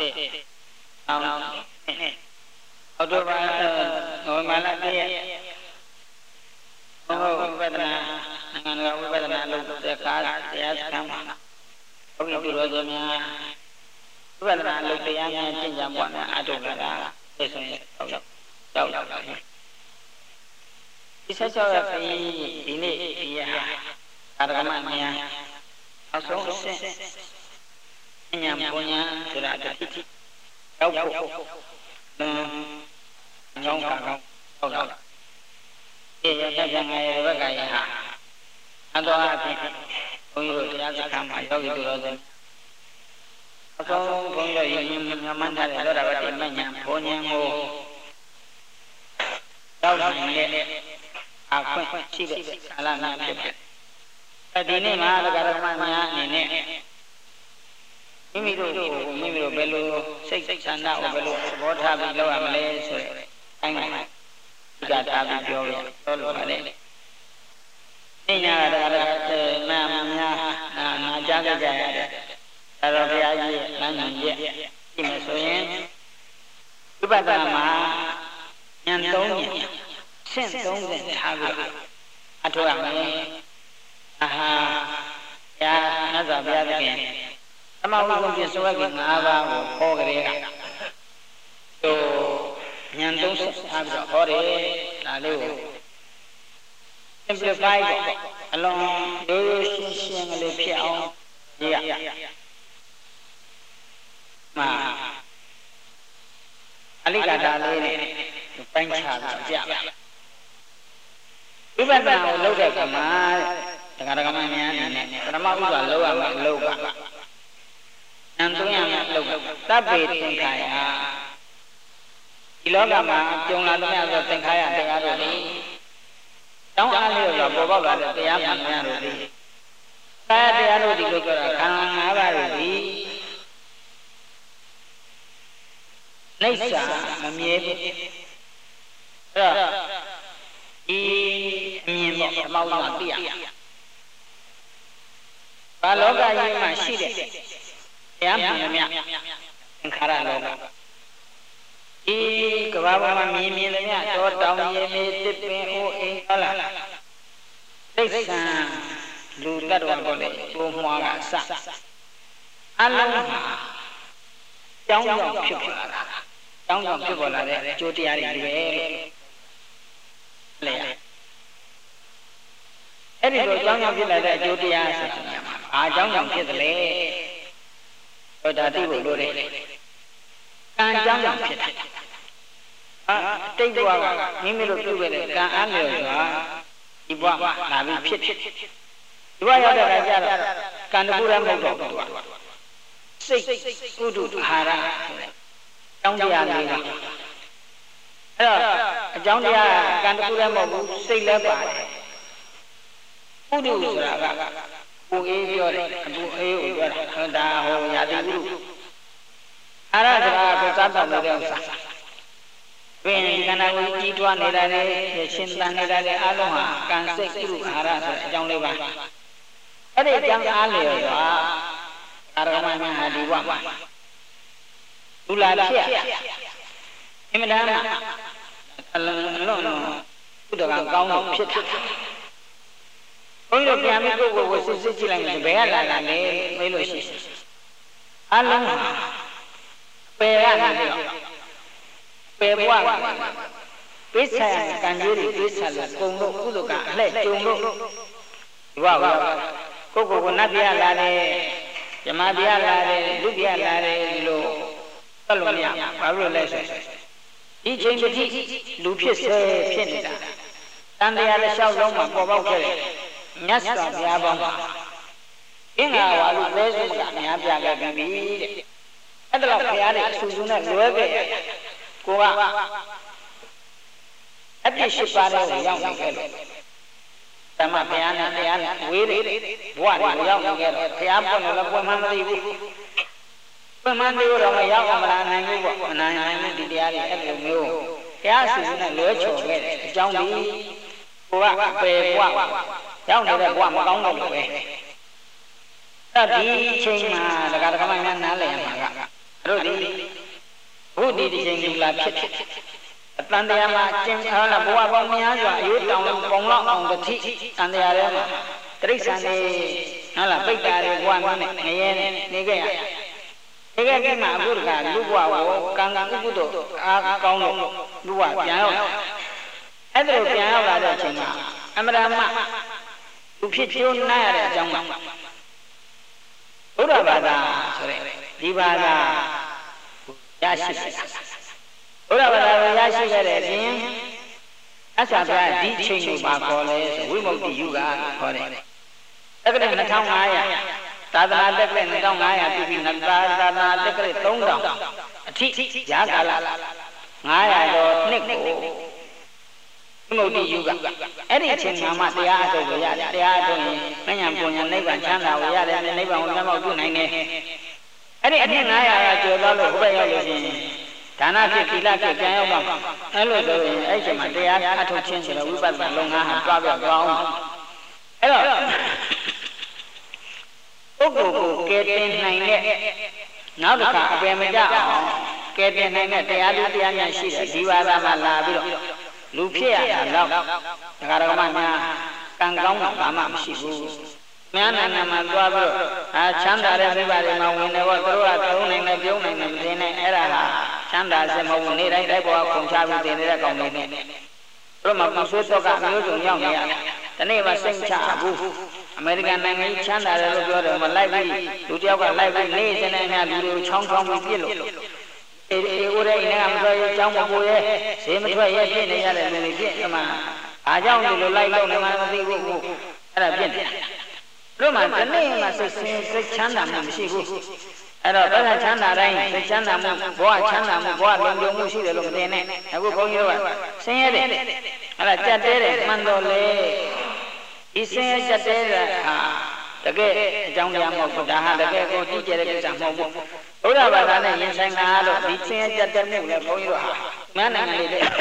အော်တိုဘာနိုဝင်ဘာလ 1 ရက်ဘုရားဝိပဿနာနိုင်ငံတော်ဝိပဿနာလုပ်တဲ့ကားတရားစခန်းမှာဘုရားသူတော်စင်များဝိပဿနာလုပ်တရားများကျင့်ကြံပွားများအထုလာတာသိဆိုရင်ကြောက်လာတယ်ဒီ16 ရက်ခရီးဒီနေ့ဒီရအာရမများအဆုံးအဆင့်ဉာဏ်ပညာဆိုတာတတိရောက်ဖို့ညောင်းကောင်းဟုတ်လားဒီရတဲ့ငယ်ဘက်ကရဟာအတော်အဖြစ်ဘုန်းကြီးတို့တရားစခန်းမှာယောဂီတို့တော်စင်အဆုံးဘုန်းကြီးတို့မြတ်မှန်းထားတဲ့သောတာပတိမဉ္ဇဉ်ဘုံဉဏ်ကိုရောက်နိုင်တဲ့ခွင့်ရှိတဲ့ကာလနာဖြစ်တယ်။ဒီနေ့မှာတရားဓမ္မများအနေနဲ့မိမိတို့ဘယ်လိုစိတ်ဆန္ဒကိုဘယ်လိုသဘောထားပြီးလုပ်ရမလဲဆိုတဲ့တိုင်းတိုင်းဒီကထားပြီးပြောလို့ပါတယ်။အိညာတရားနာများနာကြားကြရတယ်။ဒါတော့ဘုရားကြီးရဲ့လမ်းညွှန်ချက်ကြည့်မယ်ဆိုရင်ဝိပဿနာမှာဉာဏ်သုံးဉာဏ်ရှင်းသုံးတဲ့ထားပြီးအထောက်အမယ်။အာဟာရာမြတ်စွာဘုရားသခင်သမဝိကုံပြစ္ဆောက5ပါးကိုဟောကြတဲ့ကတို့ဉာဏ်သုံးဆက်ထားပြီးတော့ဟောတယ်ဒါလေးကို simplify ပေါ့အလုံးရိုးရိုးရှင်းရှင်းကလေးဖြစ်အောင်ကြည့်ရမှာအလိကတာလေးနဲ့ပိုင်းခြားပြီးကြဝိပဿနာကိုလုပ်တဲ့အခါမှာတရားဓမ္မများအနေနဲ့ပထမဥစ္စာလုပ်ရမယ်လုပ်ပါဉာဏ်သုံးရမယ်လုပ်သဗ္ဗေသင်္ခါယဒီလောကမှာကြုံလာတဲ့ဆိုသင်္ခါယတရားတို့ဒီတောင်းအားလျော်စွာပေါ်ပေါက်လာတဲ့တရားမှန်များတို့ဒီကာယတရားတို့ဒီလိုပြောတာခန္ဓာ၅ပါးတို့ဒီနိစ္စမမြဲဘူးအဲ့တော့ဒီအမြင်ပေါ့ဓမ္မဥစ္စာသိရဘာလောကကြီးမှာရှိတဲ့တရားမှန်များသင်္ခါရလောကဒီကဘာပေါ်မှာမြင်သမျှတောတောင်ရေမြေတစ်ပင်အိုးအိမ်ဟုတ်လားသိက္ခာလူတ attva ပေါ်လေပုံမွားကအစအလုံးဟာကြောင်းကြောင့်ဖြစ်ပေါ်လာတာကြောင်းကြောင့်ဖြစ်ပေါ်လာတဲ့အကျိုးတရားတွေပဲလေအဲ့ဒီလိုကြောင်းကြောင့်ဖြစ်လာတဲ့အကျိုးတရားဆိုတာဘာကြောင်းကြောင့်ဖြစ်သလဲဟောဒါသိဖို့လိုတယ်ကံကြောင့်ဖြစ်တယ်တိတ်ဘဝကမိမိတို့ပြုခဲ့တဲ့ကံအားလျော်စွာဒီဘဝလာပြီးဖြစ်ဒီဘဝရောက်တဲ့အခါကျတော့ကံတခုတည်းမဟုတ်တော့ဘူးစိတ်ဥဒုအာဟာရအကြောင်းတရားလေးပါအဲ့တော့အကြောင်းတရားကံတခုတည်းမဟုတ်ဘူးစိတ်လည်းပါတယ်ဥဒုဆိုတာကကိုအေးပြောတယ်အပူအေးကိုပြောတာဒါဟိုရာတိဥဒုအာရဆိုတာကိုစားတော့တဲ့ဥစ္စာပင်ခန္ဓာကိုယ်ကြီးထွားနေတာလေရှင်သန်နေတာလေအလုံးဟာကံစိတ်ဥဒုအာရဆိုအကြောင်းလေးပါအဲ့ဒီအကြောင်းအားလျော်စွာအာရမမဟာဒီဘဝမှာလူလာဖြစ်အင်မတန်အလုံးဥဒကကောင်းလို့ဖြစ်ဘုန်းကြီးတို့ပြန်ပြီးကိုယ့်ကိုယ်ကိုစစ်ကြည့်လိုက်ရင်ဘယ်ကလာလဲမေးလို့ရှိအလုံးပယ်ရနေတော့ပယ်ဘဝပိဿာကံကြိုးတွေပိဿာလို့ကုံလို့ကုသကအလှဲ့ကျုံလို့ဒီဘဝကိုယ့်ကိုယ်ကိုနတ်ပြလာတယ်ဇမပြလာတယ်လူပြလာတယ်ဒီလိုသတ်လို့မရဘာလို့လဲဆိုဒီချိန်တည်းလူဖြစ်စေဖြစ်နေတာတန်တရားတစ်လျှောက်လုံးမှာပေါ်ပေါက်ခဲ့တဲ့မြတ်စွာဘုရားပေါင်းအင်္ဂါဝါလူပဲစုကအများပြခဲ့ပြီတဲ့အဲ့ဒါတော့ဘုရားရဲ့အဆူဆူနဲ့လွဲခဲ့ကိုကအပြစ်ရှိပါတယ်ကိုရောက်နေခဲ့လို့သမ္မာဘုရားနဲ့တရားနဲ့ဝေးတယ်ဘဝတွေရောက်နေခဲ့တော့ဘုရားပွင့်လို့လည်းပွင့်မှမသိဘူးပွင့်မှသိလို့တော့မရောက်မလာနိုင်ဘူးပေါ့အနိုင်နိုင်တဲ့ဒီတရားတွေအဲ့လိုမျိုးဘုရားအဆူဆူနဲ့လွဲချော်ခဲ့တဲ့အကြောင်းဒီကိုကပယ်ဘဝရောက်နေတဲ့ဘဝမကောင်းတော့ဘူးပဲအဲ့ဒီအချိန်မှာဒကာဒကာမများနားလည်ရမှာကတို့ဒီဘုဒ္ဓဒီချိန်လူလာဖြစ်အတန်တရားမှာကျင့်ဟောလာဘဝပေါင်းများစွာအယုတောင်ပုံလောက်အောင်တစ်ထိတန်တရားထဲမှာတိရစ္ဆာန်တွေဟုတ်လားပိတ်တာတွေဘဝမျိုးနဲ့ငရဲနေခဲ့ရဒီကဲမှာအခုတခါလူဘဝကိုကံဥပုဒ္ဒေအားကောင်းလို့လူဘဝပြန်ရောက်အဲ့ဒါပြန်ရောက်လာတဲ့အချိန်မှာအမရမလူဖြစ်ကျိုးနားရတဲ့အကြောင်းမှာဘုရားဘာသာဆိုတဲ့ဒီဘာသာရရှိဘုရားဘာသာကိုရရှိခဲ့တဲ့အပြင်အစ္ဆာဘဒီချိန်ကိုပါခေါ်လဲဆိုဝိမု ക്തി ယုဂခေါ်တယ်တက္ကရာ2500သာသနာတက္ကရာ2500ပြည်ပြီးသာသနာတက္ကရာ3000အထိရာကာလ900တော့နှစ်ကိုဝိမု ക്തി ယုဂအဲ့ဒီအချိန်မှာတရားအထုတ်ကိုရတယ်တရားအထုတ်ရင်မဉ္ဇဉ်ပုံညာနိဗ္ဗာန်ချမ်းသာကိုရတယ်နိဗ္ဗာန်ကိုမျက်မှောက်ပြုနိုင်တယ်အဲ့ဒီအနှစ်900ကျော်သွားလို့ဘုရားရောက်လို့ရှိရင်ဒါနဖြစ်သီလဖြစ်ပြန်ရောက်ပါအဲ့လိုဆိုရင်အဲ့ဒီမှာတရားအထုတ်ခြင်းဆိုတော့ဝိပဿနာလုပ်ငန်းဟာတွားပြောက်သွားအောင်အဲ့တော့ပုဂ္ဂိုလ်ကိုကယ်တင်နိုင်တဲ့နောက်တစ်ခါအပယ်မကျအောင်ကယ်တင်နိုင်တဲ့တရားများရှိတဲ့ဒီဘာသာမှာလာပြီးတော့လူဖြစ်ရတာတော့ဒကာဒကမများကံကောင်းတာဘာမှမရှိဘူးများနိုင်ငံမှာသွားပြီးတော့ချမ်းသာတဲ့မိဘတွေမှာဝင်တယ်ပေါ့သူတို့ကသုံးနိုင်တယ်ပြုံးနိုင်တယ်မတင်နဲ့အဲ့ဒါဟာချမ်းသာစေမဟုတ်နေတိုင်းတိုက်ပေါ်ခုံချပြီးတင်နေတဲ့ကောင်တွေနဲ့တို့မှပူဆိုးတော့ကမျိုးစုံရောက်နေရတယ်ဒီနေ့မှစိတ်ချဘူးအမေရိကန်နိုင်ငံကြီးချမ်းသာတယ်လို့ပြောတယ်မလိုက်ပြီးလူတယောက်ကလိုက်ပြီးနေစနေများလူတွေကိုချောင်းချောင်းပြီးပြစ်လို့အေးဦးရဲ့အိမ်ကမထွက်ရဲကျောင်းမပို့ရဲဈေးမထွက်ရဲပြစ်နေရတယ်လူတွေပြစ်အမှအားကြောင့်ဒီလိုလိုက်လို့နေမှမသိဘူးအဲ့ဒါပြစ်တယ်တို့မှဒီနေ့မှစိတ်ချမ်းသာမှုမရှိဘူးအဲ့တော့ဘယ်ချမ်းသာတိုင်းစိတ်ချမ်းသာမှုဘဝချမ်းသာမှုဘဝလုံခြုံမှုရှိတယ်လို့မသိနဲ့အခုဘုန်းကြီးတို့ကဆင်းရဲတယ်အဲ့ဒါကြက်တဲတယ်မှန်တော်လေဒီဆင်းရဲကြက်တဲတာဟာတကယ်အကြောင်းတရားမဟုတ်ဘူးဒါဟာတကယ်ကိုတိကျတဲ့ကိစ္စမဟုတ်ဘူးဘုရားဘာသာနဲ့ရင်ဆိုင်လာလို့ဒီဆင်းရဲကြက်တဲမှုလည်းဘုန်းကြီးတို့ဟာမန်းနိုင်ငံလေးတဲ့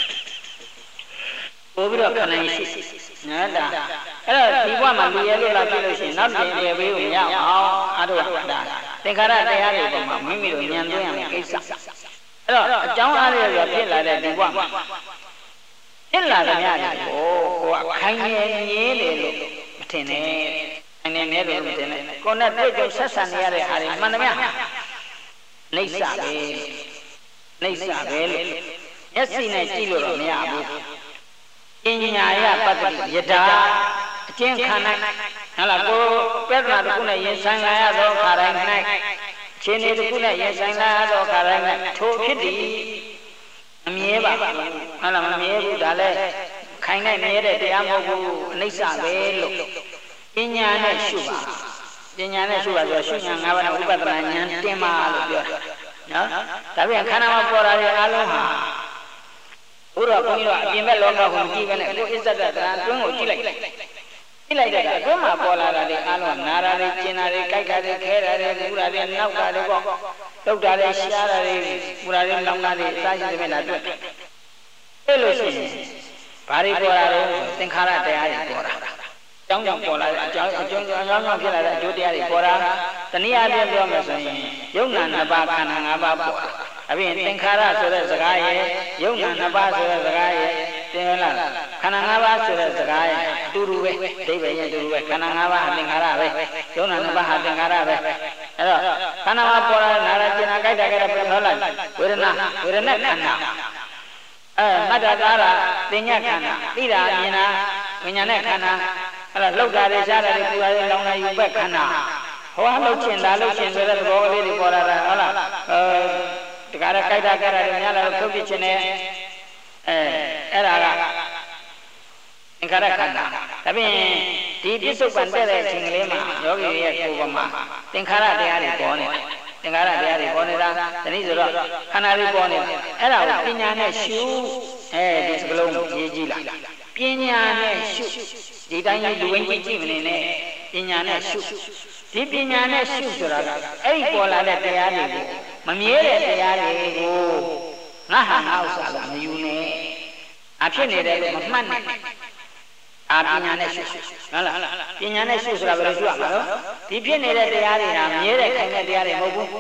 ပို့ပြီးတော့ခဏရှိနော်ဒါအဲ့တော့ဒီဘဝမှာလူရဲလို့လာပြလို့ရှိရင်နောက်တင်ပြေပေးကိုရအောင်အားထုတ်ရတာသင်္ခါရတရားတွေပေါ်မှာမိမိတို့ဉာဏ်သွင်းရမယ့်ကိစ္စအဲ့တော့အကြောင်းအားရရဖြစ်လာတဲ့ဒီဘဝမှာဖြစ်လာတဲ့များတွေကိုကိုကခိုင်းနေမြင်းတယ်လို့မထင်နဲ့ခိုင်းနေမြဲလို့မထင်နဲ့ကိုယ်နဲ့တွေ့ကြုံဆက်ဆံနေရတဲ့အားတွေမှန်သမျှနှိမ့်စပဲနှိမ့်စပဲလို့မျက်စိနဲ့ကြည့်လို့တော့မရဘူးပညာယပတ္တိယတာအကျဉ်းခံနိုင်ဟုတ်လားကိုပြဿနာတစ်ခုနဲ့ရင်ဆိုင်လာရသောခါတိုင်း၌ခြေနေတစ်ခုနဲ့ရင်ဆိုင်လာရသောခါတိုင်း၌ထိုဖြစ်သည်မမြဲပါဘူးဟုတ်လားမမြဲဘူးဒါလည်းခိုင်နိုင်မြဲတဲ့တရားမဟုတ်ဘူးအနိစ္စပဲလို့ပညာနဲ့ရှုပါပညာနဲ့ရှုပါဆိုရှုဉာဏ်၅ပါးနဲ့ဥပဒနာဉာဏ်တင်ပါလို့ပြောတာနော်ဒါပြန်ခန္ဓာမှာပေါ်လာတဲ့အားလုံးဟာဘုရားဘုန်းကြီးတို့အပြင်ဘက်လောကကိုကြည့်ပဲနဲ့ကိုအစ္ဆဒတရာတွင်းကိုကြည့်လိုက်တဲ့အတွင်းမှာပေါ်လာတဲ့အားလုံးနာရာတွေကျင်တာတွေကြိုက်တာတွေခဲတာတွေပူတာတွေနောက်တာတွေပေါ့တုတ်တာတွေရှားတာတွေပူတာတွေလောင်တာတွေအစားရှိတဲ့လာတွေ့အဲ့လိုရှိရင်ဘာတွေပေါ်လာတော့သင်္ခါရတရားတွေပေါ်လာကြောင်းပေါ်လာတဲ့အကြောင်းဖြစ်လာတဲ့အကျိုးတရားတွေပေါ်လာတနည်းအားဖြင့်ပြောမယ်ဆိုရင်ယုံနာနှစ်ပါးခန္ဓာ၅ပါးပေါ်အပြင်သင်္ခါရဆိုတဲ့စကားရဲ့ယုံနာနှစ်ပါးဆိုတဲ့စကားရဲ့သင်္ခါရခန္ဓာ၅ပါးဆိုတဲ့စကားရဲ့အတူတူပဲအဓိပ္ပာယ်ရဲ့အတူတူပဲခန္ဓာ၅ပါးဟာသင်္ခါရပဲယုံနာနှစ်ပါးဟာသင်္ခါရပဲအဲ့တော့ခန္ဓာမှာပေါ်လာတဲ့နာရကျင်နာကြိုက်တာကြတဲ့ပြန်ထောလိုက်ဝေဒနာခန္ဓာမတ္တကာရသင်ညခန္ဓာသိတာမြင်တာဝိညာဉ်နဲ့ခန္ဓာအဲ့ဒါလောက်တာတွေရှားတာတွေပူတာတွေလောင်တာယူဘက်ခန္ဓာဟောလှုပ်ချင်တာလှုပ်ချင်ဆိုတဲ့သဘောလေးတွေပေါ်လာတာဟုတ်လားတကားကြိုက်တာကြတာတွေများလာလို့ထုတ်ပြချင်တယ်အဲ့ဒါကသင်္ခါရခန္ဓာဒါပြင်ဒီပြစ္ဆုတ်ပံတက်တဲ့အချိန်ကလေးမှာယောဂီရဲ့ကိုယ်ပေါ်မှာသင်္ခါရတရားတွေပေါ်နေတယ်သင်္ခါရတရားတွေပေါ်နေတာတနည်းဆိုတော့ခန္ဓာတွေပေါ်နေတယ်အဲ့ဒါကိုပညာနဲ့ရှုဒီစကလုံးရေးကြည့်လိုက်ပညာနဲ့ရှုဒီတိုင်းလူဝင်းကြည့်မနေနဲ့ပညာနဲ့ရှုဒီပညာနဲ့ရှုဆိုတာကအဲ့ဒီပေါ်လာတဲ့တရားတွေကိုမမြဲတဲ့တရားတွေကိုငါဟာငါဥစ္စာကမယူနဲ့အဖြစ်နေတယ်လို့မမှတ်နဲ့ပညာနဲ့ရှုဟုတ်လားပညာနဲ့ရှုဆိုတာဘယ်လိုရှုရမှာလဲဒီဖြစ်နေတဲ့တရားတွေဟာမြဲတဲ့ခိုင်တဲ့တရားတွေမဟုတ်ဘူး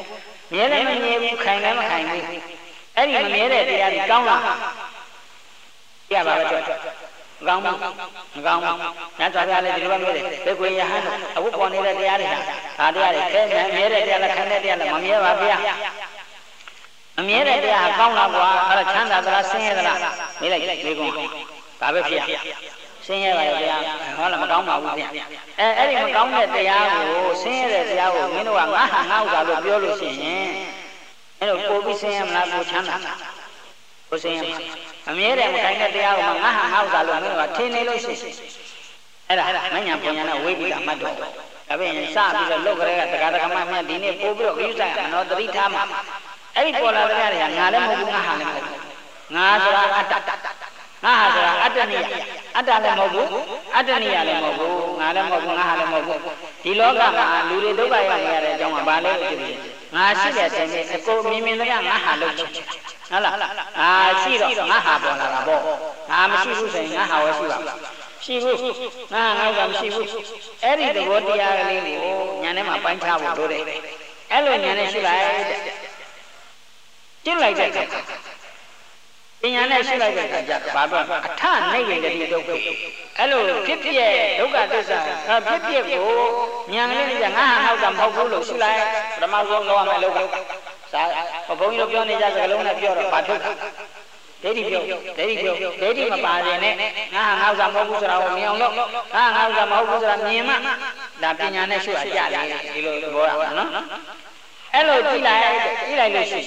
မြဲလည်းမမြဲဘူးခိုင်လည်းမခိုင်ဘူးအဲ့ဒီမမြဲတဲ့တရားကြီးကောင်းလားပြပါပဲကြောက်မကောင်းဘူးမကောင်းဘူးညစွာပြလည်းဒီလိုပဲပြောတယ်ဘယ်ကိုရဟန်းအဝတ်ပေါ်နေတဲ့တရားတွေဟာတရားတွေခဲမြဲတဲ့တရားလားခိုင်တဲ့တရားလားမမြဲပါဗျာမမြဲတဲ့တရားကောင်းလားကွာအဲ့ဒါချမ်းသာသလားဆင်းရဲသလားမေးလိုက်မေးကုန်ဒါပဲဖြစ်ဆင်းရဲပါရဲ့တရားဟုတ်လားမကောင်းပါဘူးဗျအဲ့ဒီမကောင်းတဲ့တရားကိုဆင်းရဲတဲ့တရားကိုမင်းတို့ကငါဟာငါ့ဥစ္စာလို့ပြောလို့ရှိရင်အဲ့တော့ပို့ပြီးဆင်းရဲမလားပို့ချမ်းသာကိုဆင်းရဲအမြဲတမ်းမခိုင်တဲ့တရားကိုငါဟာငါ့ဥစ္စာလို့မင်းတို့ကထင်နေလို့ရှိရင်အဲ့ဒါမညာပုံညာနဲ့ဝိပိကမှတ်တော့ဒါပဲရင်စပြီးတော့လုတ်ကြတဲ့တရားဓမ္မမြတ်ဒီနေ့ပို့ပြီးတော့ခရုစိုက်မနောတတိထားမှာအဲ့ဒီပေါ်လာတဲ့တရားတွေကငါလည်းမဟုတ်ဘူးငါဟာလည်းမဟုတ်ဘူးငါဆိုတာအတ္တငါဟာဆိုတာအတ္တနိယအတ္တလည်းမဟုတ်ဘူးအတ္တနိယလည်းမဟုတ်ဘူးငါလည်းမဟုတ်ဘူးငါဟာလည်းမဟုတ်ဘူးဒီလောကမှာလူတွေဒုက္ခရောက်နေရတဲ့အကြောင်းကဘာလဲဖြစ်ပြီးငါရှိတဲ့ချိန်နဲ့အကိုမြင်မြင်တဲ့ငါဟာလို့ဟုတ်လားရှိတော့ငါဟာပေါ်လာတာပေါ့ငါမရှိဘူးဆိုရင်ငါဟာဝဲရှိပါရှိဘူးငါကမရှိဘူးအဲ့ဒီသဘောတရားကလေးကိုညာထဲမှာပိုင်းခြားဖို့လိုတယ်အဲ့လိုညာနဲ့ရှိလိုက်တဲ့ကျင့်လိုက်တဲ့အခါပညာနဲ့ရှိလိုက်တဲ့အခါကျဘာပြောအထနိဗ္ဗာန်တည်းဒုက္ခအဲ့လိုဖြစ်ပြဒုက္ခသစ္စာဖြစ်ပြကိုဉာဏ်လေးနဲ့ငါဟာဟောက်တာမဟုတ်ဘူးလို့ရှိလိုက်ပထမဆုံးလုပ်ရမယ်လို့စာဘုန်းကြီးတို့ပြောနေကြစကားလုံးနဲ့ပြောတော့ဘာထုတ်ဒိဋ္ဌိပြောဒိဋ္ဌိမပါရင်နဲ့ငါဟာငါဥစ္စာမဟုတ်ဘူးဆိုတာကိုမြင်အောင်လို့ငါဟာငါဥစ္စာမဟုတ်ဘူးဆိုတာမြင်မှဒါပညာနဲ့ရှိရကြတယ်ဒီလိုပြောရမှာနော်အဲ့လိုကြည့်လိုက်လို့ရှိ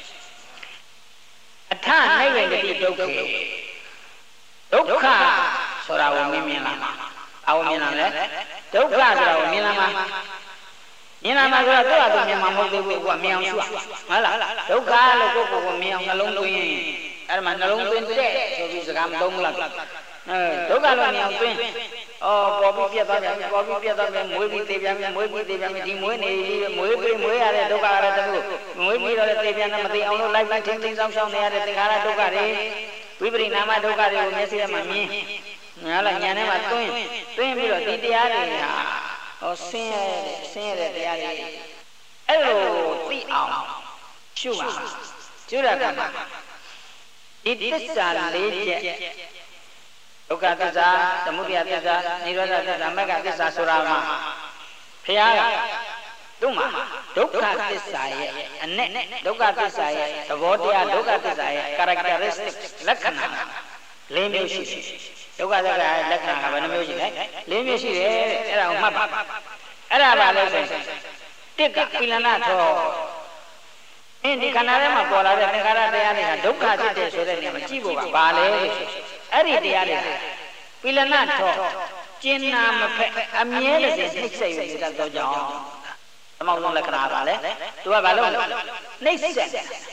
အထနိဗ္ဗာန်တည်းဒုက္ခဒုက္ခဆိုတာကိုမြင်လာမှာအဝမြင်လာလဲဒုက္ခဆိုတာကိုမြင်လာမှာမြင်လာမှာဆိုတော့သူ့အတူမြင်မှာမဟုတ်သေးဘူးကမြင်အောင်ရှိဟုတ်လားဒုက္ခလို့ကိုယ့်ကိုယ်မြင်အောင်နှလုံးသွင်းရင်အဲ့ဒါမှနှလုံးသွင်းတဲ့ဆိုပြီးစကားမသုံးဘူးလားဒုက္ခလို့မြင်အောင်သွင်းပေါ်ပြီးပြတ်သွားပြန်ပေါ်ပြီးပြတ်သွားပြန်မွေးပြီးသေပြန်မွေးပြီးသေပြန်ဒီမွေးနေပြီးမွေးပြီးမွေးရတဲ့ဒုက္ခရတဲ့တခုမွေးပြီးတော့သေပြန်နဲ့မသိအောင်လို့လိုက်ပြီးထင်းထင်းဆောင်ဆောင်နေရတဲ့သင်္ခါရဒုက္ခတွေဝိပရိနာမဒုက္ခတွေကိုမျက်စိထဲမှာမြင်ညာလားညာထဲမှာသွင်းပြီးတော့ဒီတရားတွေဟာဆင်းရဲတဲ့တရားတွေအဲ့လိုသိအောင်ရှုပါရှုရတာဒီသစ္စာ၄ချက်ဒုက္ခသစ္စာသမုဒယသစ္စာနိရောဓသစ္စာမဂ္ဂသစ္စာဆိုတာမှာဘုရားကသူ့မှာဒုက္ခသစ္စာရဲ့အ내ဒုက္ခသစ္စာရဲ့သဘောတရားဒုက္ခသစ္စာရဲ့ characteristic လက္ခဏာ၄မျိုးရှိတယ်ဒုက္ခသစ္စာရဲ့လက္ခဏာကဘယ်နှမျိုးရှိလဲ၄မျိုးရှိတယ်အဲ့ဒါကိုမှတ်ပါအဲ့ဒါပါလို့ဆိုရင်တစ်ကပိလနာထောဒီခန္ဓာထဲမှာပေါ်လာတဲ့သင်္ခါရတရားတွေကဒုက္ခဖြစ်တယ်ဆိုတဲ့နေရာမှာကြည့်ဖို့ကဘာလဲအဲ့ဒီတရားတွေပိလနာထောကျင်နာမဖက်အမြဲတစေနှိမ့်ဆက်ရတဲ့သောကြောင့်သမုဒ္ဒလက္ခဏာပါလေသူကဘာလို့နှိမ့်ဆက်တယ်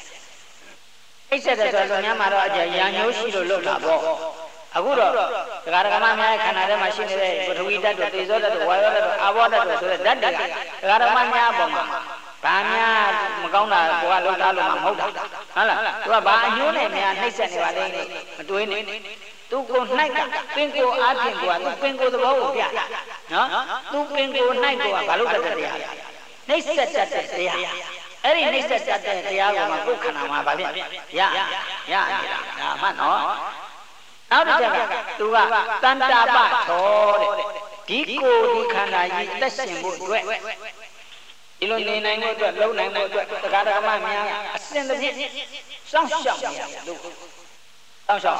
ဆိုတော့ညမှာတော့အကြရံညိုးရှိလို့လွတ်တာပေါ့အခုတော့ဒကာဒကာမများခန္ဓာထဲမှာရှိနေတဲ့ပထဝီဓာတ်တို့သေဇောဓာတ်တို့ဝါယောဓာတ်တို့အာဘောဓာတ်တို့ဆိုတဲ့ဓာတ်တွေကဒကာဒကာမများအပေါ်မှာဘာများမကောင်းတာကိုကလောက်ထားလို့မဟုတ်တာဟုတ်လားသူကဘာအညိုးနဲ့များနှိမ့်ဆက်နေပါလိမ့်မယ်မတွေးနဲ့သူကို၌ကပင်ကိုအားဖြင့်ကိုကသူပင်ကိုသဘောကိုပြနော်သူပင်ကို၌ကိုကဘာလို့တတ်တဲ့တရားနှိမ့်ဆက်တတ်တဲ့တရားအဲ့ဒီနှိမ့်ဆက်တတ်တဲ့တရားကိုမှကိုယ်ခန္ဓာမှာဗာဗျရနေတာဒါမှတ်နော်နောက်တစ်ချက်ကသူကတန်တာပထောတဲ့ဒီကိုယ်ဒီခန္ဓာကြီးသက်ရှင်ဖို့အတွက်ဒီလိုနေနိုင်ဖို့အတွက်လုံနိုင်ဖို့အတွက်တရားဓမ္မများအစဉ်တစ်ပြည့်စောင့်ရှောက်နေရတယ်လို့စောင့်ရှောက်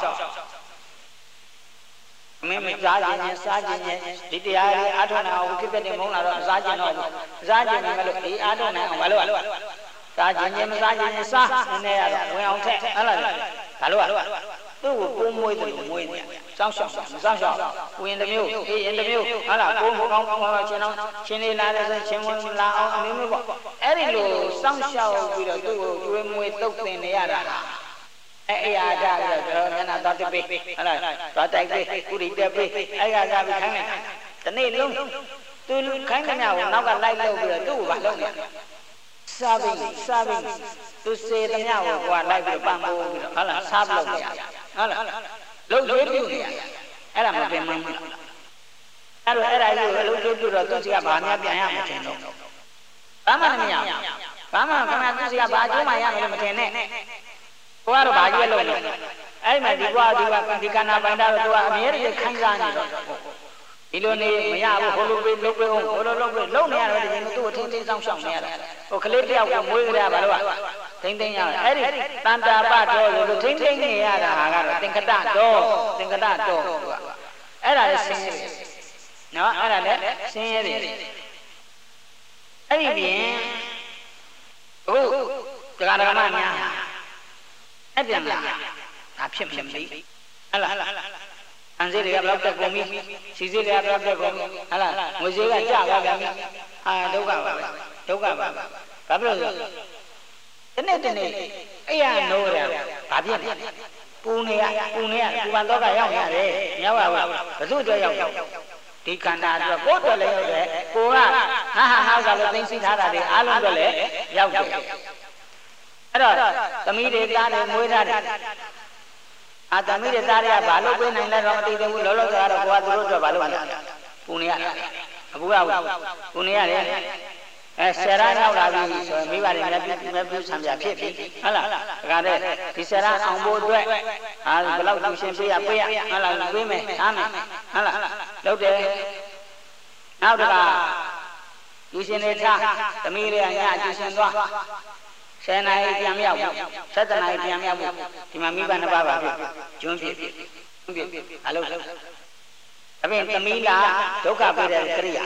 မင်းမစားခြင်းဒီတရားလေးအားထုတ်နိုင်အောင်ခိပ္ပတဲ့မုန်းလာတော့စားခြင်းတော့စားခြင်းနဲ့မလို့ဒီအားထုတ်နိုင်အောင်ဘာလို့စားခြင်းမစားခြင်းစားနည်းနည်းရတော့ဝင်အောင်ထက်ဟုတ်လားဘာလို့သူ့ကိုပိုးမွေးတယ်လို့မွေးနေစောင့်ရှောက်မစောင့်ရှောက်ဝင်တစ်မျိုးအေးရင်တစ်မျိုးဟုတ်လားပိုးမကောင်းချင်းအောင်ချင်းလေးလာတဲ့ဆိုချင်းဝင်လာအောင်အမျိုးမျိုးပေါ့အဲ့ဒီလိုစောင့်ရှောက်ပြီးတော့သူ့ကိုကျွေးမွေးတုတ်တင်နေရတာအဲ့အရာကြပြီးတော့မျက်နှာသွားတစ်ပေးဟုတ်လားသွားတိုက်ပေးကုရိတက်ပေးအဲ့ရကြပြီးခိုင်းနေတာဒီနေ့လုံးသူခိုင်းတဲ့ညကိုနောက်ကလိုက်လို့ပြီးတော့သူ့ကိုဘာလုပ်နေလဲစားပြီးသူစေတဲ့ညကိုကွာလိုက်ပြီးပန့်ပိုးပြီးတော့ဟုတ်လားစားလို့ရဟုတ်လားလုံကျွေးပြုနေရအဲ့ဒါမပင်မဘူးအဲ့ဒါကြီးကိုလုံကျွေးပြုတော့သူစီကဘာများပြန်ရမှာထင်တော့ဘာမှမရဘာမှခဏသူစီကဘာကျိုးမှရမယ်လို့မထင်နဲ့ကိုကတော့ဘာကြီးလို့လဲအဲ့မှာဒီကွာဒီကနာပိုင်တာတော့သူကအမြဲတည်းခိုင်းစားနေတော့ဒီလိုနေမရဘူးဟိုလိုပဲလုပ်ပဲဟိုလိုလုပ်ပဲလုပ်နေရတယ်ဒီလိုသူ့ကိုထိန်းဆောင်ရှောက်နေရတယ်ဟိုကလေးတယောက်ကမွေးကြရပါလို့ထိန်းရအဲ့ဒီတန်တာပတော်လို့ထိန်းနေရတာဟာကတော့သင်္ကတတော်အဲ့ဒါလည်းဆင်းရဲတယ်နော်အဲ့ဒါလည်းဆင်းရဲတယ်အဲ့ဒီပြင်အခုတရားဓမ္မများအဲ့ပြန်လာဒါဖြစ်မသိဟလားအန်စီတွေကဘယ်လောက်တက်ကုန်ပြီစီစီတွေကဘယ်လောက်တက်ကုန်ပြီဟလားငွေစည်းကကျသွားပြန်ပြီဒုက္ခပါဘာဖြစ်လို့တနေ့အဲ့ရနိုးရဘာဖြစ်လဲပူနေရပူပန်တော့ကရောက်ရတယ်မရောက်ပါဘူးဘယ်သူ့အတွက်ရောက်ဒီခန္ဓာအတွက်ကိုယ်အတွက်လည်းရောက်တယ်ကိုကဟာကလည်းသိသိထားတာတွေအားလုံးအတွက်လည်းရောက်တယ်အဲ့တော့သမီးတွေသားတွေမွေးထားတယ်သမီးတွေသားတွေကဘာလို့ပေးနိုင်လဲတော့မသိသေးဘူးလောလောဆယ်ကတော့ကိုကသူတို့အတွက်ဘာလို့လဲပူနေရအခုကပူနေရတယ်ဆယ်ရရောက်လာပြီဆိုရင်မိဘတွေမျက်ပြုဆံပြဖြစ်ပြီဟုတ်လားဒါကြတဲ့ဒီဆယ်ရအောင်ဖို့အတွက်ဘယ်လောက်လူရှင်ပေးရဟုတ်လားပေးမယ်အားမယ်ဟုတ်လားလုပ်တယ်နောက်တကလူရှင်တွေထားသမီးတွေကညကျူရှင်သွား10 နာရီပြန်မရောက်ဘူး7 နာရီပြန်မရောက်ဘူးဒီမှာမိဘနှစ်ပါးပါဖြစ်ကျွန်းဖြစ်အလုပ်အပြင်သမီးလားဒုက္ခပေးတဲ့ကရိယာ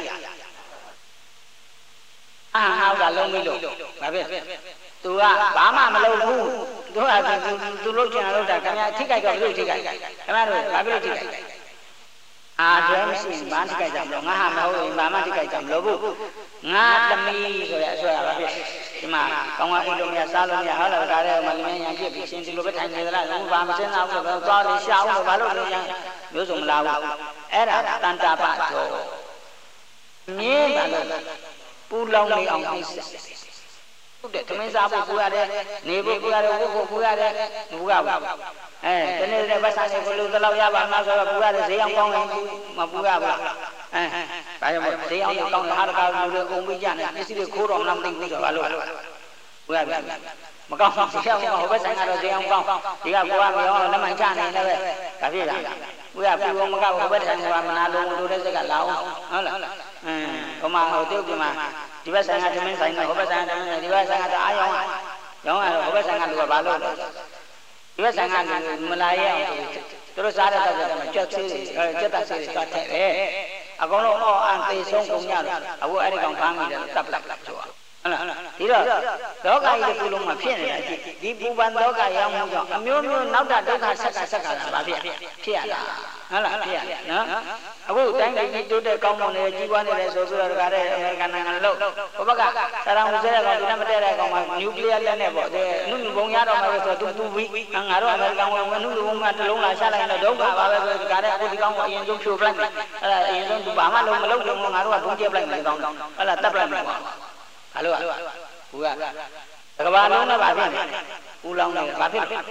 ဟောက်တာလုံးမလို့ဘာဖြစ်သူကဘာမှမလုပ်ဘူးသူကသူလုပ်ချင်တာလုပ်တာခင်ဗျာထိခိုက်တော့ဘယ်လိုထိခိုက်ခင်ဗျားတို့ဘာဖြစ်လို့ထိခိုက်တွဲမရှိဘာထိခိုက်ကြမလို့ငါဟာမဟုတ်ရင်ဘာမှထိခိုက်ကြမလို့ဘူးငါသမီးဆိုရအဆွဲရပါဖြစ်ဒီမှာကောင်းကောင်းအိလို့မရစားလို့မရဟုတ်လားဒါလည်းမလင်းရံပြစ်ပြီးရှင်ဒီလိုပဲထိုင်နေသလားဘူးဘာမစင်းစားဘူးတော့သွားလို့ရှာအောင်ဘာလို့လဲမျိုးစုံမလာဘူးအဲ့ဒါတန်တာပတော်မြင်းပါလို့ပူလောင်နေအောင်အိဆက်ဟုတ်တယ်သမင်းစားဖို့ပူရတယ်နေဖို့ပူရတယ်ဝတ်ဖို့ပူရတယ်မပူရဘူးတနေ့တည်းပတ်ဆိုင်ကိုလူတလောက်ရပါမှဆိုတော့ပူရတယ်ဈေးအောင်ကောင်းရင်မပူရဘူးဘာကြောင့်ဈေးအောင်ကောင်းတာဟာတကားလူတွေအုံပြီးကြနေပစ္စည်းတွေခိုးတော့မှမသိဘူးဆိုတော့ဘာလို့ပူရပြီမကောင်းဘူးဈေးအောင်ဟိုဘက်ဆိုင်ကတော့ဈေးအောင်ကောင်းဒီကကိုကမရောလက်မှန်ချနေတယ်ပဲဒါဖြစ်လားပူရပူမကဟိုဘက်ဆိုင်ကမနာလုံးလူတဲ့စိတ်ကလာအောင်ဟုတ်လားဟိုမှာဟိုတုတ်ကမှာဒီဘက်ဆိုင်ကသမင်းဆိုင်ကဟိုဘက်ဆိုင်ကသမင်းဆိုင်ဒီဘက်ဆိုင်ကအားရောင်းတော့ဟိုဘက်ဆိုင်ကလူကဘာလို့လဲဒီဘက်ဆိုင်ကမလာရအောင်သူတို့စားတဲ့တောက်ကကြက်သေးကြက်တက်သေးတွေသွားထည့်တယ်အကုန်လုံးအန်သေးဆုံးကုန်ကြတော့အခုအဲ့ဒီကောင်ဖမ်းမိတယ်တပ်ဆိုဟုတ်လားဒီတော့ဒုက္ခကြီးတစ်ခုလုံးမှာဖြစ်နေတာဒီပူပန်ဒုက္ခရောက်မှုကြောင့်အမျိုးမျိုးနောက်တာဒုက္ခဆက်ကလာပါဖြစ်ရတာဟုတ်လားဖြစ်ရနော်အခုတိုင်းပြည်တိုးတက်ကောင်းမွန်နေကြီးပွားနေတယ်ဆိုတော့ဒါကြတဲ့အမေရိကန်နိုင်ငံလို့ဘဘကဆရာမစဲတဲ့ကောင်ဒီနဲ့မတည့်တဲ့ကောင်မှာနျူကလ িয়ার လက်နဲ့ပေါ့အနုဘုံရတော့မှဆိုတော့သူပြီးငါတို့အမေရိကန်ဝင်အနုဘုံကတစ်လုံးလာရှာလိုက်တော့ဒုက္ခပါပဲဆိုဒါကြတဲ့အခုဒီကောင်ကအရင်ဆုံးဖြိုပလိုက်တယ်အဲ့ဒါအရင်ဆုံးသူဘာမှလုံးမလုပ်လို့ငါတို့ကဘုံကျက်ပလိုက်တယ်ကောင်အဲ့ဒါတပ်ပလိုက်တယ်ဘာလို့ဘူးကကဘာလုံးနဲ့ဘာဖြစ်လဲဦးလောင်းနဲ့ဘာဖြစ်လဲ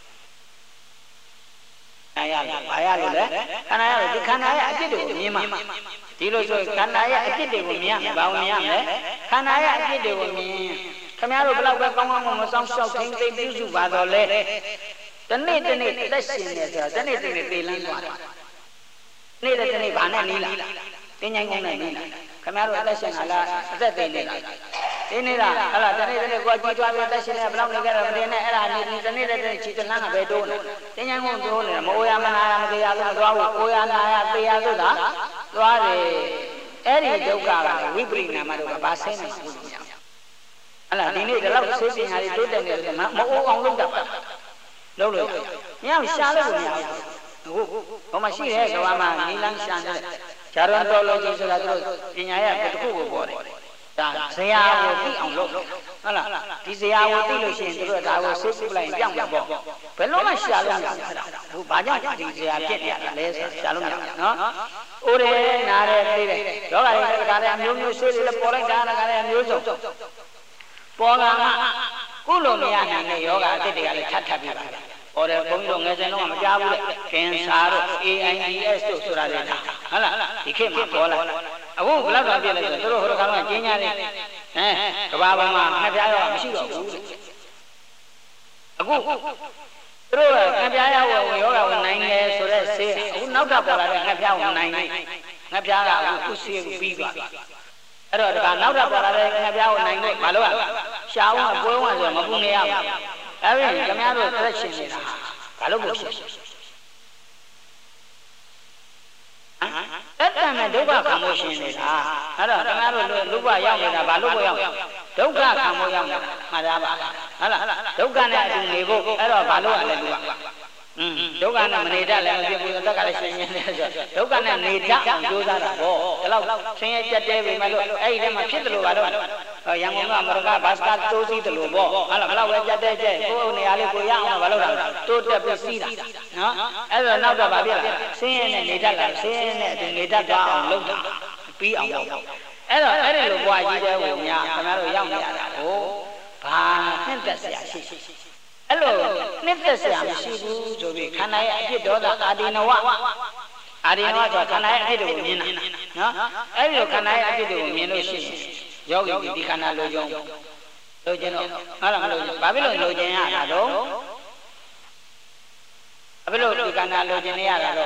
ဘာရလို့လဲခန္ဓာရဒီခန္ဓာရဲ့အဖြစ်တွေကိုမြင်မှဒီလိုဆိုခန္ဓာရဲ့အဖြစ်တွေကိုမြင်ရဘာဝင်ရမလဲခန္ဓာရဲ့အဖြစ်တွေကိုမြင်ခင်ဗျားတို့ဘလောက်ပဲကောင်းကောင်းမဆောင်ရှောက်ထိန်းသိမ်းပြုစုပါတော့လေတနေ့အသက်ရှင်နေဆိုတော့တနေ့သေလန်းသွားတယ်နေ့ဘာနဲ့နီးလာတင်းញိုင်းကောင်းနဲ့နီးလာခင်ဗျားတို့အသက်ရှင်လာလားအသက်သိနေတာနေတာဟလာတနေ့ကိုကြည့်သွားပြီးတက်ရှင်နေဘယ်လောက်နေကြတော့မတင်နဲ့အဲ့ဒါနေတနေ့ချီတလန်းကပဲတိုးနေတင်းញိုင်းကုန်တိုးနေမအိုရမနာရမတရားလို့သွားဘူးအိုရနာရတရားဆိုတာသွားတယ်အဲ့ဒီဒုက္ခကဝိပရိနာမဒုက္ခဘာဆင်းနေဘူးဟလာဒီနေ့ဒီလောက်ဆေးပညာတွေတိုးတက်နေတယ်မအိုအောင်လုပ်တာလုပ်လို့မရရှာလို့မရဘူးဟိုမှာရှိတဲ့ကဘာမှာနီလန်းရှာနေဂျာရွန်တော်လုံးကြီးဆိုတာသူတို့ပညာရဲ့တစ်ခုကိုပေါ်တယ်ဒါဇရာကိုသိအောင်လုပ်ဟုတ်လားဒီဇရာကိုသိလို့ရှိရင်တို့ကဒါကိုဆေးစုလိုက်ပြောင်းမှာပေါ့ဘယ်လို့မှရှာလို့မရဘူးဘာကြောင့်ဒီဇရာဖြစ်နေရလဲဆိုရှာလို့မရဘူးနော်အိုးတယ်နားတယ်သိတယ်ယောဂတွေတခါတည်းအမျိုးမျိုးဆေးတွေလည်းပေါ်လိုက်တာတခါတည်းအမျိုးစုံပေါ်လာမှကုလို့မရနိုင်တဲ့ယောဂအသစ်တွေကလည်းထပ်ပြီးပါဟောတယ်ဘုန်းကြီးတို့ငယ်စဉ်တော့မကြားဘူးလေကင်ဆာတို့ AIDS တို့ဆိုတာတွေဟုတ်လားဒီခေတ်မှာပေါ်လာအခုဘယ်လောက်တော့ပြည့်လဲဆိုတော့တို့ဟိုတစ်ခါကကျင်းညာတယ်ကဘာပေါ်မှာငှက်ပြားရောမရှိတော့ဘူးအခုတို့ကငှက်ပြားရောယောဂဝင်နိုင်တယ်ဆိုတဲ့ဆေးအခုနောက်ထပ်ပေါ်လာတဲ့ငှက်ပြားဝင်နိုင်တယ်ငှက်ပြားကအခုဆေးကိုပြီးသွားပြီအဲ့တော့ဒါနောက်ထပ်ပေါ်လာတဲ့ငှက်ပြားဝင်နိုင်လို့မလို့ရှားအောင်ပွဲဝင်ဆိုမပူနေရဘူးအဲ့ဒီခင်ဗျားတို့သက်ရှင်နေတာဘာလို့ကိုဖြစ်အဲ့တမ်းနဲ့ဒုက္ခခံဖို့ရှင်နေတာအဲ့တော့ခင်ဗျားတို့လူဘရောက်နေတာဘာလို့ကိုရောက်ဒုက္ခခံဖို့ရောက်နေတာမှားတာပါဟုတ်လားဒုက္ခနဲ့အတူနေဖို့အဲ့တော့ဘာလို့ရလဲလူကဒုက္ခနဲ့မနေတတ်လည်းမဖြစ်ဘူးအသက်ကလည်းရှင်နေတယ်ဆိုဒုက္ခနဲ့နေတတ်အောင်ကြိုးစားတာပေါ့ဒီလောက်ဆင်းရဲကြက်တဲပြီမလို့အဲ့ဒီထဲမှာဖြစ်တယ်လို့ပါတော့ရန်ကုန်ကမရကဘတ်စကတိုးစီးတယ်လို့ပေါ့ဟုတ်လားဘလောက်ပဲကြက်တဲကြက်ကိုယ်နေရာလေးကိုရအောင်ဘာလို့လဲတိုးတက်ပြီးစီးတာနော်အဲ့တော့နောက်တော့ဗာပြလာဆင်းရဲနဲ့နေတတ်လာဆင်းရဲနဲ့အတူနေတတ်သွားအောင်လုပ်တာပြီးအောင်လုပ်အဲ့တော့အဲ့ဒီလိုဘွားကြီးတဲ့ဝင်များခင်ဗျားတို့ရောက်နေရတာကိုဘာနှစ်သက်စရာရှိအဲ့လိုနှစ်သက်စရာမရှိဘူးဆိုပြီးခန္ဓာရဲ့အဖြစ်ဒေါသအာဒီနဝဆိုခန္ဓာရဲ့အဖြစ်တွေကိုမြင်တာနော်အဲ့ဒီလိုခန္ဓာရဲ့အဖြစ်တွေကိုမြင်လို့ရှိရင်ယောဂီဒီခန္ဓာလိုချင်တော့ဟုတ်လားမလို့ဘာဖြစ်လို့လိုချင်ရတာတော့ဘာဖြစ်လို့ဒီခန္ဓာလိုချင်နေရတာတော့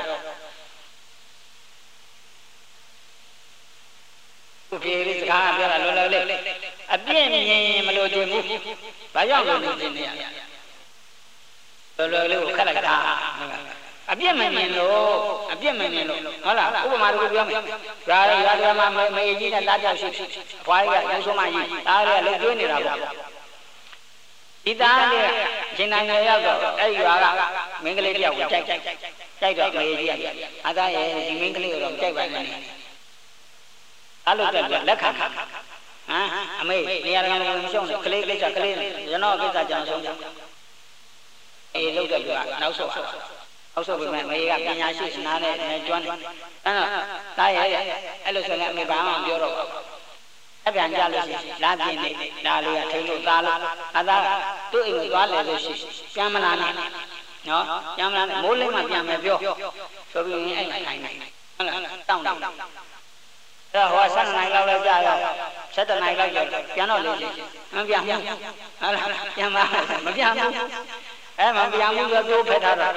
ခုပြေလေးစကားပြောတာလောလောလေးအပြည့်မြင်ရင်မလို့ချင်ဘူးဘာကြောင့်လိုချင်နေရလောလောလေးကိုခက်လိုက်တာအပြည့်မမြင်လို့ဟုတ်လားဥပမာတစ်ခုပြောမယ်ရာမှာမေကြီးနဲ့လာကြောက်ရှိဘွားကြီးကရုံးဆုံးမကြီးသားလေးကလှုပ်ကျွေးနေတာပေါ့ဒီသားလေးကရှင်နိုင်ငံရောက်တော့အဲ့ဒီရွာကမင်းကလေးတယောက်ကိုကြိုက်တော့မေကြီးကအသားရဲ့ဒီမင်းကလေးကိုတော့ကြိုက်ပါနဲ့အဲ့လိုတက်လက်ခံအမေနေရာကောင်မရှုံးနဲ့ကလေးကိစ္စကလေးကျွန်တော်ကိစ္စကြောင်ဆုံးကြအေးလောက်တဲ့လူကနောက်ဆုံးအောက်ဆုံးပဲမေကပညာရှိနားနဲ့ကျွမ်းတယ်အဲ့တော့တားရဲ့အဲ့လိုဆိုရင်အမေဘာမှမပြောတော့ဘူးအပြန်ကြလို့ရှိရင်လာပြင်းနေဒါလေးကထိန်လို့သားလို့အသားသူ့အိမ်ကိုသွားလေလို့ရှိပြန်မလာနဲ့နော်ပြန်မလာနဲ့မိုးလိမ့်မှပြန်မယ်ပြောဆိုပြီးရင်အဲ့ခိုင်းနေဟုတ်လားတောင်းအဲ့တော့ဟို7နိုင်လောက်လဲကြာရော7နိုင်လောက်ပြန်တော့လေမပြန်ဘူးဟုတ်လားပြန်ပါမပြန်ဘူးအဲ့မပြန်ဘူးဆိုပြောဖက်ထားတာ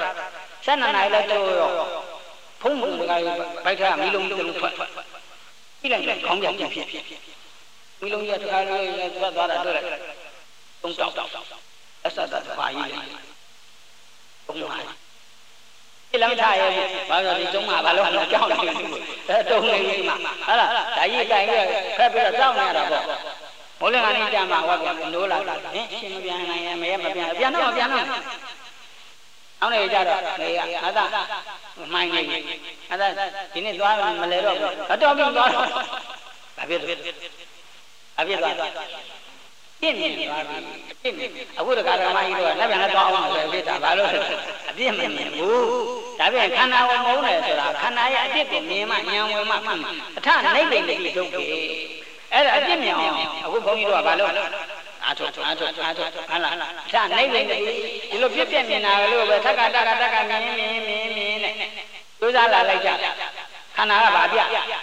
7နိုင်လဲတို့ရောဖုံးကဘိုက်ထားမီလုံးလုံးထွက်ပြီးလိုက်ခေါင်းပြန်ဖြစ်မီလုံးရတခါလေးထွက်သွားတာတွေ့လိုက်တုံးတောက်အဆက်ဆက်ပါကြီးလေတုံးပါဒီလမ်းထားရဲ့ဘာလို့ဒီတုံးမှာဘာလို့ကြောက်နေလဲတုံးနေပြီမှာဟုတ်လားဒါကြီးတိုင်ရခက်ပြီးတော့စောင့်နေရတာပေါ့မိုးလင်းကနေကြမှာဟောနိုးလာတာဟင်ရှင်မပြန်နိုင်ရင်မရမပြန်တော့အောင်းနေကြတော့လေအသာမှိုင်းနေပြီအသာဒီနေ့သွားမလဲတော့ဘူးတော့ပြီးသွားတော့ဘာဖြစ်လဲအပြစ်သွားပြင့်နေသွားပြီပြင့်နေအခုတခါဓမ္မကြီးတို့ကလက်ပြန်နဲ့သွားအောင်ဆိုပြစ်တာဘာလို့အပြစ်မမြင်ဘူးဒါပြန်ခန္ဓာကိုမုန်းတယ်ဆိုတာခန္ဓာရဲ့အပြစ်ကိုမြင်မှဉာဏ်ဝင်မှမှအထနိဗ္ဗာန်တိဒုက္ခေအဲ့ဒါအပြစ်မြင်အောင်အခုဘုန်းကြီးတို့ကဘာလို့အာထုဟာလားဒါနိဗ္ဗာန်တိဒီလိုပြည့်ပြည့်မြင်တာလို့ပဲထက်ကမြင်နဲ့ကျိုးစားလာလိုက်ကြခန္ဓာကဘာပြ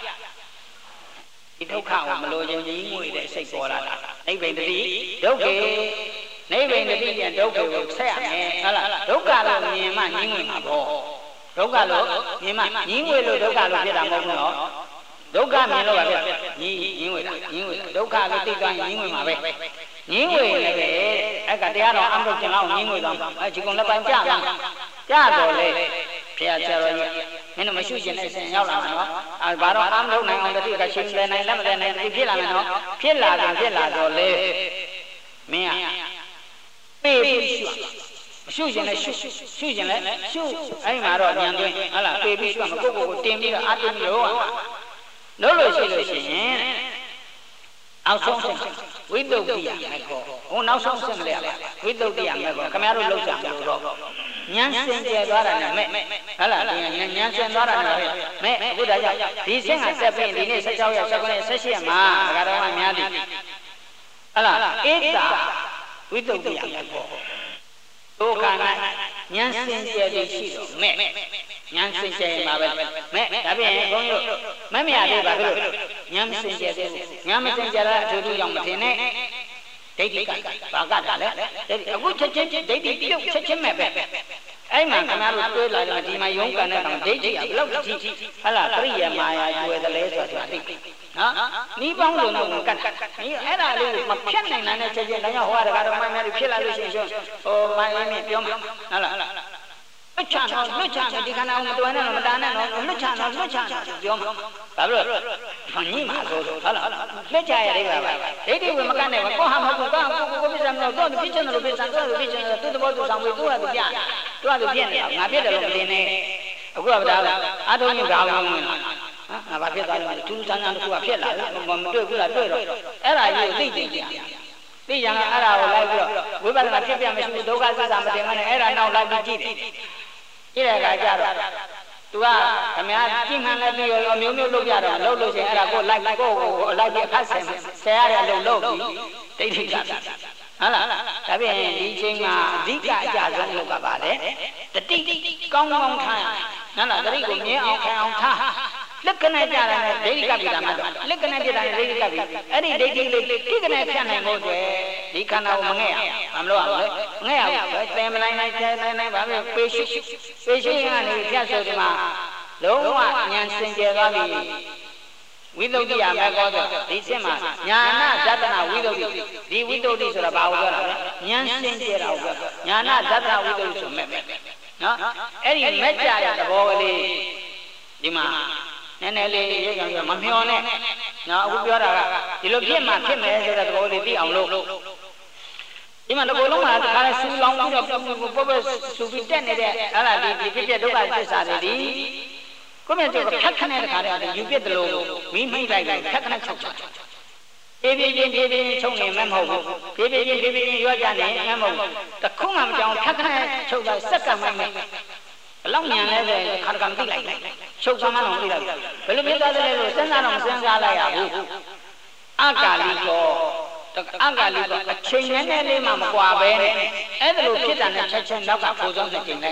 ဒီဒုက္ခကိုမလိုချင်ကြီးငွေတဲ့စိတ်ပေါ်လာတာနိဗ္ဗာန်တိဒုက္ခေနိဗ္ဗာန်တိပြန်ဒုက္ခကိုဆက်ရမယ်ဟုတ်လားဒုက္ခလို့မြင်မှငြင်းငွေမှာပေါ့ဒုက္ခလို့မြင်မှငြင်းငွေလို့ဒုက္ခလို့ဖြစ်တာမဟုတ်ဘူးနော်ဒုက္ခမြင်လို့ပါဗျငြင်းငွေဒုက္ခလို့သိသွားရင်ငြင်းငွေမှာပဲငင်းငွေလည်းပဲအဲ့ကတရားတော်အမှတ်ကျင်အောင်ငင်းငွေတော့အဲ့ဒီကုံလက်ပိုင်းကြတော့လေဖျားဆရာတော်ကြီးမင်းတို့မရှုရှင်တဲ့ဆင်ရောက်လာမှာနော်အဲ့ဘာတော့အမှတ်နိုင်အောင်တတိကရှင်တယ်နိုင်လက်မတယ်နိုင်တတိဖြစ်လာမယ်နော်ဖြစ်လာတော့လေမင်းကပေးပြီးရှုရှင်လည်းရှုရှင်လည်းရှုအဲ့မှာတော့ဉာဏ်သွင်းဟုတ်လားပေးပြီးရှုမှာကိုကိုတင်ပြီးတော့အတင်ပြီးတော့လို့ရှိရင်အောင်ဆုံးဝိတုဒ္ဓိယမဲ့ခေါ်ဟိုနောက်ဆုံးဆင့်မလဲဝိတုဒ္ဓိယမဲ့ခေါ်ခင်ဗျားတို့လောက်ကြလို့တော့ဉာဏ်စင်ကြယ်သွားတာနဲ့မဲ့ဟုတ်လားဉာဏ်စင်သွားတာနဲ့မဲ့အခုဒါကြောင့်ဒီဆင့်ကဆက်ပြီးဒီနေ့16ရက်19ရက်18ရက်မှာဒကာတော်ကများသည်ဟုတ်လားဧကဝိတုဒ္ဓိယမဲ့ခေါ်ဒုက္ခ၌ဉာဏ်စင်ကြယ်ပြီးရှိတော့မဲ့ညာစင်ကြယ်မှာပဲမဲ့ဒါပြင်ဘုန်းကြီးတို့မမရသေးပါဘူးညာမစင်ကြယ်သေးဘူးညာမစင်ကြယ်တာအထူးထူးကြောင့်မထင်နဲ့ဒိဋ္ဌိကဘာကတာလဲအခုချက်ချင်းဒိဋ္ဌိပြုတ်ချက်ချင်းမဲ့ပဲအဲ့မှာခင်ဗျားတို့တွေးလာတယ်ဒီမှာယုံကံတဲ့ကောင်ဒိဋ္ဌိကဘယ်လောက်ကြည့်ဟလာပရိယမာယာကျွယ်တယ်လဲဆိုတာသိနော်နီးပေါင်းလို့တော့ကတ်နီးအဲ့ဒါလေးကိုမဖြတ်နိုင်တဲ့ချက်ချင်းလည်းဟောရတာကတော့မိုင်းများဖြစ်လာလို့ရှိရင်ဟိုမိုင်းလေးပြောမှာဟုတ်လားလွတ်ချတော့လွတ်ချတယ်ဒီခန္ဓာကိုမတွယ်နဲ့တော့မတားနဲ့တော့လွတ်ချတော့လွတ်ချတယ်ပြောမှာဘာလို့လဲဘာညိမှာဆိုဟုတ်လားလွတ်ချရတယ်ပါဒိဋ္ဌိဝေမကနဲ့ကိုဟာမဟုတ်ကောကိုပြစ္ဆာမလို့တော့ပြစ္ဆာလို့ပြစ္ဆာတော့ပြစ္ဆာသူ့သဘောသူဆောင်ပြီးသူ့ဟာသူပြသူ့ဟာသူပြနေတာငါပြတယ်လို့မတင်နဲ့အခုကဘာလဲအာထုံးရင်ဘာဝင်ဝင်ငါဘာဖြစ်သွားလဲသူ့ဆန်းဆန်းတစ်ခုကဖြစ်လာမတွေ့ဘူးလားတွေ့တော့အဲ့ဒါကြီးကိုသိကြသိကြလားအဲ့ဒါကိုလိုက်ပြီးတော့ဝိပဿနာဖြစ်ပြမရှိဘူးဒုက္ခသစ္စာမတင်မနဲ့အဲ့ဒါနောက်လိုက်ပြီးကြည့်တယ်ကြည့်တဲ့အခါကျတော့သူကခမည်းကြည့်မှန်းလည်းပြီးရောမျိုးမျိုးလုပ်ပြတော့လုပ်လို့ရှိရင်အဲ့ဒါကိုလိုက်ကိုလိုက်ပြီးအခက်ဆယ်ရတဲ့အလုပ်လုပ်ပြီးဒိဋ္ဌိကဟုတ်လားဒါပြင်ဒီချိန်မှာအဓိကအကြဆုံးလုပ်ကပါလေတတိကောင်းကောင်းထားဟုတ်လားတတိကိုမြင်အောင်ခံအောင်ထားလက်ကနဲ့ကြတာနဲ့ဒိဋ္ဌိကပိတာမှာတော့လက်ကနဲ့ပြတာနဲ့ဒိဋ္ဌိကပိအဲ့ဒီဒိဋ္ဌိလေးဒီကနဲ့ဖြတ်နိုင်ဖို့အတွက်ဒီခန္ဓာကိုမငဲ့အောင်မလို့အောင်လေမငဲ့အောင်သင်မလိုက်နိုင်နိုင်ဘာဖြစ်ပေရှိကနေဖြတ်ဆိုဒီမှာလုံးဝဉာဏ်စင်ကြယ်သွားပြီဝိသုဒ္ဓိယမေကောဆိုဒီစင်မှာညာနာဇတနာဝိသုဒ္ဓိဒီဝိသုဒ္ဓိဆိုတာဘာကိုပြောတာလဲဉာဏ်စင်ကြယ်တာကိုပြောညာနာဇတနာဝိသုဒ္ဓိဆိုမဲ့နော်အဲ့ဒီမဲ့ကြတဲ့သဘောကလေးဒီမှာနည်းနည်းလေးရိပ်ကံပြမမျောနဲ့နော်အခုပြောတာကဒီလိုဖြစ်မှဖြစ်မယ်ဆိုတဲ့သဘောလေးသိအောင်လို့ဒီမှာတစ်ခုလုံးမှာတခါလဲဆူလောင်းပြီးတော့ပေါ့ဆူပြီးတက်နေတဲ့ဟာလားဒီဖြစ်ဖြစ်ဒုက္ခသစ္စာတွေဒီကိုမြတ်ကျော်ဖက်ခနဲ့တခါတည်းယူပြစ်တယ်လို့မိမိလိုက်ဖက်ခနဲ့ချုပ်ချပြေးချုံနေမှမဟုတ်ဘူးပြေးရွကြနေမှမဟုတ်ဘူးတခုမှမကြောင်ဖက်ခနဲ့ချုပ်တာစက္ကန့်မှမယ်ဘလောက်ညံလဲဆိုခါတကံသိလိုက်ချုပ်သမှန်းတော့သိလိုက်ဘယ်လိုဖြစ်သွားတယ်လို့စဉ်းစားတော့မစဉ်းစားလိုက်ရဘူးအကာလိကောအချိန်နဲ့လေးမှမကွာပဲနဲ့အဲ့ဒါလိုဖြစ်တာနဲ့ချက်ချင်းနောက်ကပူဆုံးနေချိန်လိုက်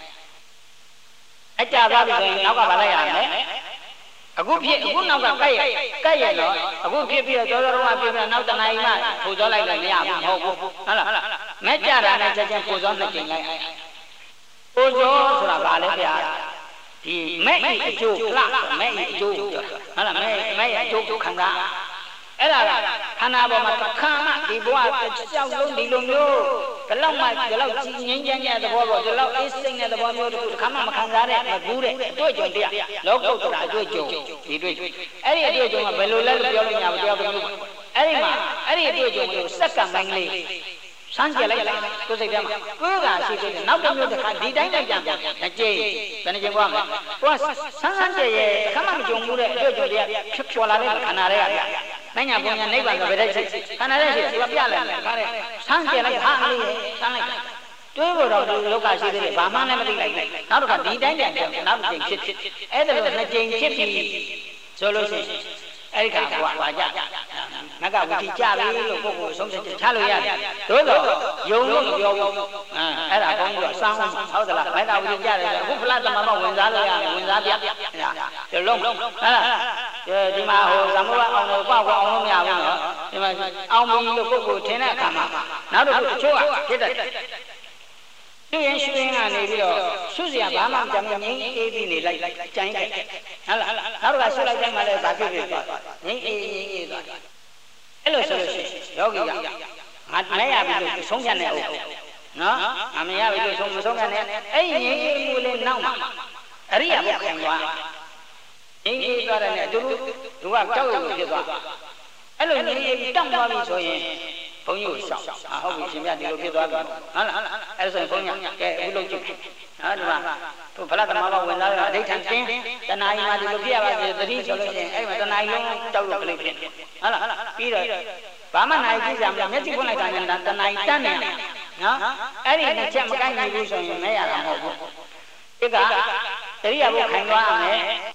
အကြသွားပြီဆိုရင်နောက်ကမလိုက်ရမယ်အခုနောက်ကကဲ့ရတော့အခုဖြစ်ပြီးတော့တော်တော်မှပြပြီးနောက်တနားကြီးမှပူစောလိုက်လည်းမရဘူးမဟုတ်ဘူးဟုတ်လားမဲ့ကြတာနဲ့ချက်ချင်းပူစောနေချိန်လိုက်ပူစောဆိုတာဘာလဲဗျာဒီမဲ့အကျိုးလားမဲ့အကျိုးဟုတ်လားမဲ့အကျိုးခန္ဓာအဲ့ဒါကခန္ဓာပေါ်မှာတစ်ခါမှဒီဘဝကြောက်လုံးဒီလိုမျိုးဒီလောက်မှဒီလောက်ကြီးငင်းကြမ်းတဲ့သဘောပေါ့ဒီလောက်အေးစိမ့်တဲ့သဘောမျိုးတစ်ခါမှမခံစားတဲ့မကူးတဲ့အတွေ့အကြုံတရားလောကုတ္တရာအတွေ့အကြုံဒီတွေ့အဲ့ဒီအတွေ့အကြုံကဘယ်လိုလဲလို့ပြောလို့ညာဘူးတရားပြောလို့အဲ့ဒီမှာအဲ့ဒီအတွေ့အကြုံကိုစက္ကန့်ပိုင်းကလေးစမ်းကြည့်လိုက်ကိုယ်စိတ်ထဲမှာကိုယ်ကရှိသေးတယ်နောက်တစ်မျိုးတစ်ခါဒီတိုင်းလိုက်ကြံပြန်တစ်ကြိမ်ဘယ်နှကြိမ်ဘွားမလဲကိုယ်ဆန်းကြရဲ့အခါမှမကြုံဘူးတဲ့အတွေ့အကြုံတရားဖြစ်ပေါ်လာတဲ့ခန္ဓာတွေကနိုင်ငံပုံညာနိဗ္ဗာန်ဆိုဘယ်တဲ့ရှိခန္ဓာတဲ့ရှိသူကပြလိုက်တယ်ခါတဲ့ဆန်းကြလိုက်ဟာလေးဆန်းလိုက်တွေးဖို့တော့ဒီလောကရှိသေးတယ်ဘာမှလည်းမသိလိုက်ဘူးနောက်တစ်ခါဒီတိုင်းပြန်ပြန်နောက်တစ်ကြိမ်ဖြစ်အဲ့ဒါလို့နှစ်ကြိမ်ဖြစ်ပြီဆိုလို့ရှိရင်အဲ့ဒီကဟွာကြမကဝတိကြပြီလို့ပုဂ္ဂိုလ်ဆုံးဖြတ်ချက်ချလို့ရတယ်သို့တော့ယုံလို့မပြောဘူးအဲ့ဒါကောင်းပြီးတော့စောင်းဟုတ်သလားမကဝတိကြတယ်အခုဖလားသမမဝင်စားလို့ရတယ်ဝင်စားပြအဲ့ဒါဒီလုံးဟဲ့ဒီမှာဟိုသမုဒ္ဒအောင်လို့ပေါ့အောင်လို့မရဘူးနော်ဒီမှာအောင်ပြီလို့ပုဂ္ဂိုလ်ထင်တဲ့အခါမှာနောက်တစ်ခုတချို့ကဖြစ်တယ်သူရင်ရွှင်ကနေပြီးတော့ဆုစရာဘာမှမကြမ်းငိမ့်အေးပြီးနေလိုက်ကြိုင်းလိုက်ဟုတ်လားနောက်တစ်ခါဆုလိုက်တိုင်းမှလည်းဘာဖြစ်ဖြစ်သွားငိမ့်အေးသွားအဲ့လိုဆိုလို့ရှိရင်ယောဂီကငါလည်းရပြီလို့ဆုံးဖြတ်နေအောင်နော်အမရပြီလို့ဆုံးဖြတ်နေအဲ့ဒီငိမ့်အေးမှုလေးနောက်မှာအရိယာဘုခံသွားငိမ့်အေးသွားတယ်နဲ့သူကကြောက်ရွံ့ဖြစ်သွားအဲ့လိုငိမ့်အေးတောင့်သွားပြီဆိုရင်ဘုန်းကြီးကိုရှောက်ဟုတ်ပြီရှင်မြတ်ဒီလိုဖြစ်သွားပြီဟုတ်လားအဲ့ဆိုရင်ဘုန်းကြီးကဲအခုလုပ်ကြည့်နော်ဒီမှာသူဖလားသမဘာဝင်လာတော့အဋ္ဌံတင်းတဏှာကြီးမှာဒီလိုပြရပါစေသတိဆိုလို့ရှိရင်အဲ့မှာတဏှာကြီးလုံးတောက်လို့ကလေးဖြစ်ဟုတ်လားပြီးတော့ဘာမှနိုင်ကြည့်ကြမလားမျက်စိဖွင့်လိုက်တာနဲ့တဏှာကြီးတန်းနေနော်အဲ့ဒီနှစ်ချက်မကိုက်နိုင်ဘူးဆိုရင်မရတာမဟုတ်ဘူးဒီကတရိယာဘုခိုင်သွားရမယ်